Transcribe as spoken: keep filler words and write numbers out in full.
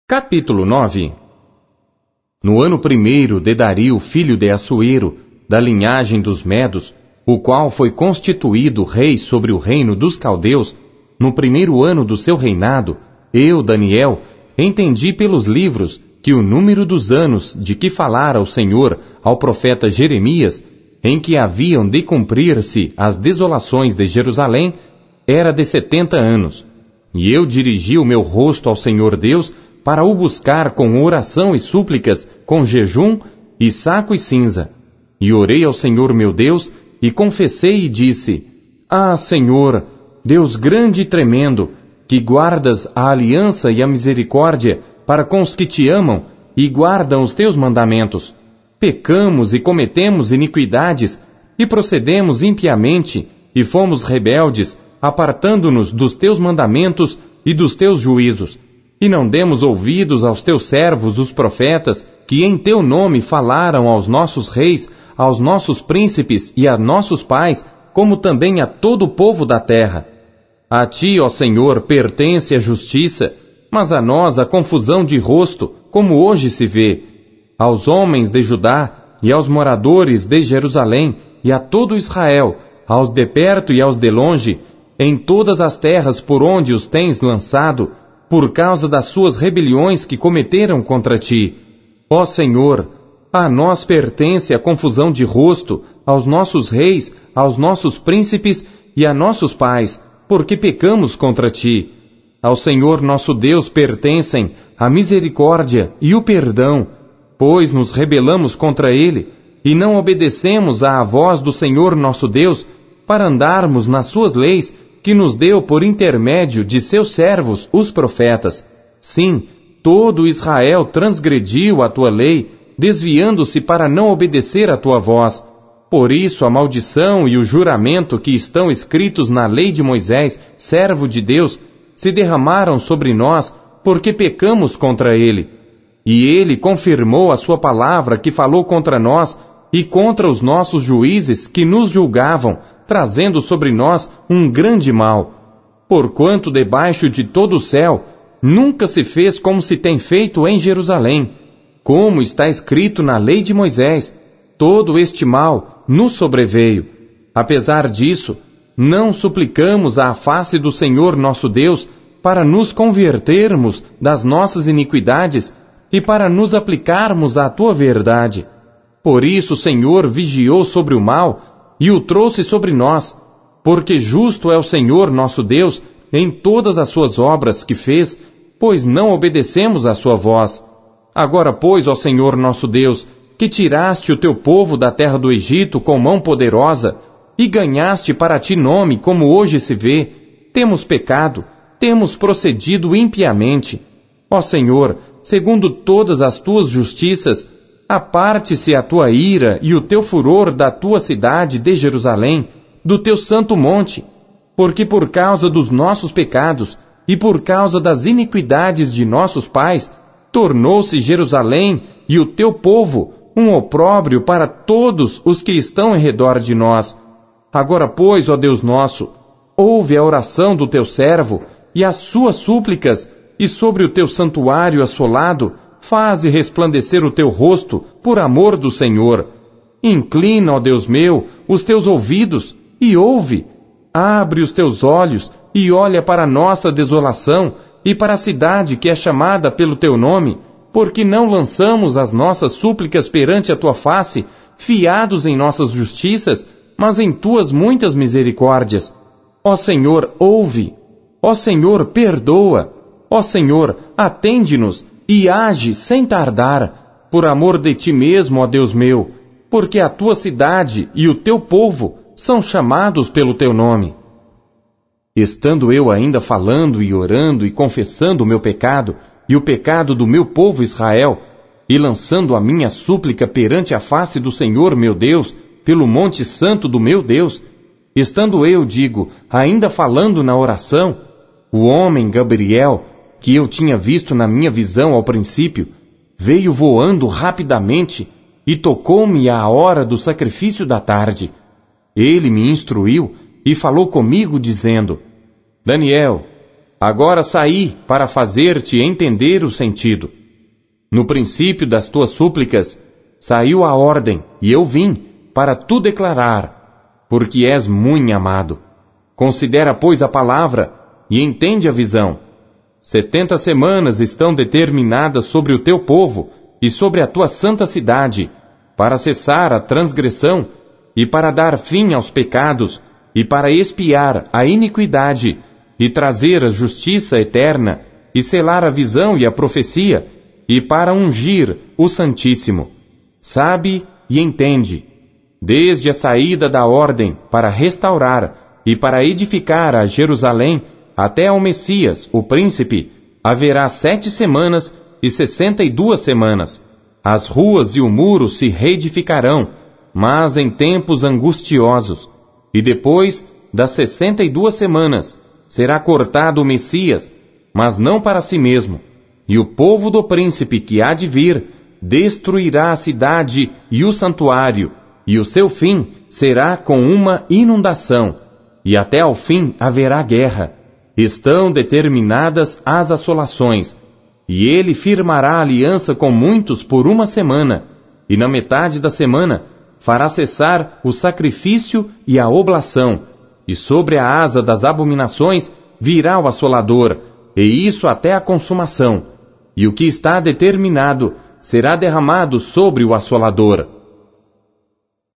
Capítulo nove. No ano primeiro de Dario, filho de Assuero, da linhagem dos Medos, o qual foi constituído rei sobre o reino dos caldeus, no primeiro ano do seu reinado, eu, Daniel, entendi pelos livros que o número dos anos de que falara o Senhor ao profeta Jeremias, em que haviam de cumprir-se as desolações de Jerusalém, era de setenta anos. E eu dirigi o meu rosto ao Senhor Deus para o buscar com oração e súplicas, com jejum e saco e cinza. E orei ao Senhor meu Deus, e confessei e disse: Ah, Senhor, Deus grande e tremendo, que guardas a aliança e a misericórdia para com os que te amam e guardam os teus mandamentos. Pecamos e cometemos iniquidades, e procedemos impiamente, e fomos rebeldes, apartando-nos dos teus mandamentos e dos teus juízos. E não demos ouvidos aos teus servos, os profetas, que em teu nome falaram aos nossos reis, aos nossos príncipes e a nossos pais, como também a todo o povo da terra. A ti, ó Senhor, pertence a justiça, mas a nós a confusão de rosto, como hoje se vê. Aos homens de Judá e aos moradores de Jerusalém e a todo Israel, aos de perto e aos de longe, em todas as terras por onde os tens lançado, por causa das suas rebeliões que cometeram contra ti. Ó Senhor, a nós pertence a confusão de rosto, aos nossos reis, aos nossos príncipes e a nossos pais, porque pecamos contra ti. Ao Senhor nosso Deus pertencem a misericórdia e o perdão, pois nos rebelamos contra ele, e não obedecemos à voz do Senhor nosso Deus, para andarmos nas suas leis, que nos deu por intermédio de seus servos, os profetas. Sim, todo Israel transgrediu a tua lei, desviando-se para não obedecer à tua voz. Por isso a maldição e o juramento que estão escritos na lei de Moisés, servo de Deus, se derramaram sobre nós, porque pecamos contra ele. E ele confirmou a sua palavra que falou contra nós e contra os nossos juízes que nos julgavam, trazendo sobre nós um grande mal. Porquanto debaixo de todo o céu nunca se fez como se tem feito em Jerusalém. Como está escrito na lei de Moisés, todo este mal nos sobreveio. Apesar disso, não suplicamos à face do Senhor nosso Deus para nos convertermos das nossas iniquidades e para nos aplicarmos à tua verdade. Por isso o Senhor vigiou sobre o mal e o trouxe sobre nós, porque justo é o Senhor nosso Deus em todas as suas obras que fez, pois não obedecemos à sua voz. Agora, pois, ó Senhor nosso Deus, que tiraste o teu povo da terra do Egito com mão poderosa, e ganhaste para ti nome, como hoje se vê, temos pecado, temos procedido impiamente. Ó Senhor, segundo todas as tuas justiças, aparte-se a tua ira e o teu furor da tua cidade de Jerusalém, do teu santo monte, porque por causa dos nossos pecados e por causa das iniquidades de nossos pais, tornou-se Jerusalém e o teu povo um opróbrio para todos os que estão em redor de nós. Agora, pois, ó Deus nosso, ouve a oração do teu servo e as suas súplicas, e sobre o teu santuário assolado, faze resplandecer o teu rosto por amor do Senhor. Inclina, ó Deus meu, os teus ouvidos e ouve. Abre os teus olhos e olha para a nossa desolação e para a cidade que é chamada pelo teu nome, porque não lançamos as nossas súplicas perante a tua face, fiados em nossas justiças, mas em tuas muitas misericórdias. Ó Senhor, ouve. Ó Senhor, perdoa. Ó Senhor, atende-nos e age sem tardar, por amor de ti mesmo, ó Deus meu, porque a tua cidade e o teu povo são chamados pelo teu nome. Estando eu ainda falando e orando e confessando o meu pecado e o pecado do meu povo Israel, e lançando a minha súplica perante a face do Senhor meu Deus, pelo monte santo do meu Deus, estando eu, digo, ainda falando na oração, o homem Gabriel, que eu tinha visto na minha visão ao princípio, veio voando rapidamente e tocou-me à hora do sacrifício da tarde. Ele me instruiu e falou comigo dizendo: Daniel, Agora saí para fazer-te entender o sentido. No princípio das tuas súplicas, saiu a ordem, e eu vim para tu declarar, porque és muito amado. Considera, pois, a palavra, e entende a visão. Setenta semanas estão determinadas sobre o teu povo e sobre a tua santa cidade, para cessar a transgressão e para dar fim aos pecados e para expiar a iniquidade e trazer a justiça eterna e selar a visão e a profecia e para ungir o Santíssimo. Sabe e entende, desde a saída da ordem para restaurar e para edificar a Jerusalém até ao Messias, o príncipe, haverá sete semanas e sessenta e duas semanas. As ruas e o muro se reedificarão, mas em tempos angustiosos. E depois das sessenta e duas semanas, será cortado o Messias, mas não para si mesmo. E o povo do príncipe que há de vir destruirá a cidade e o santuário, e o seu fim será com uma inundação, e até ao fim haverá guerra. Estão determinadas as assolações, e ele firmará aliança com muitos por uma semana, e na metade da semana fará cessar o sacrifício e a oblação, e sobre a asa das abominações virá o assolador, e isso até a consumação, e o que está determinado será derramado sobre o assolador.